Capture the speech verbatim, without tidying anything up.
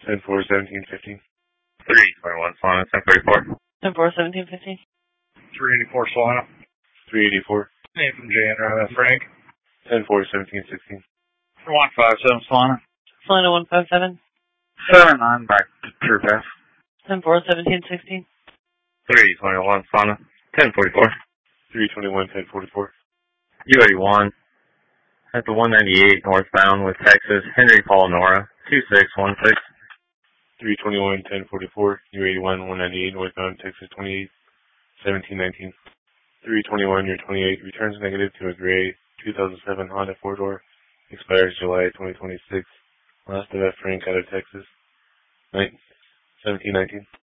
ten four seventeen fifteen. three twenty-one Solana, ten forty-four. ten four seventeen fifteen. three eighty-four Solana. three eighty-four. Name from J and uh, Frank. ten four seventeen sixteen. one five seven Solana. Solana one five seven. seven nine back to True Path. ten four seventeen sixteen. three twenty-one Solana, ten forty-four. three twenty-one ten forty-four. U eighty-one at the one ninety-eight northbound with Texas, Henry Paul Nora, two six one six. three twenty-one ten forty-four. U eighty-one one ninety-eight northbound Texas twenty-eight seventeen nineteen. three twenty-one year twenty-eight returns negative to a gray two thousand seven Honda four-door. Expires July twenty twenty-six. Last of F. Frank out of Texas. seventeen nineteen.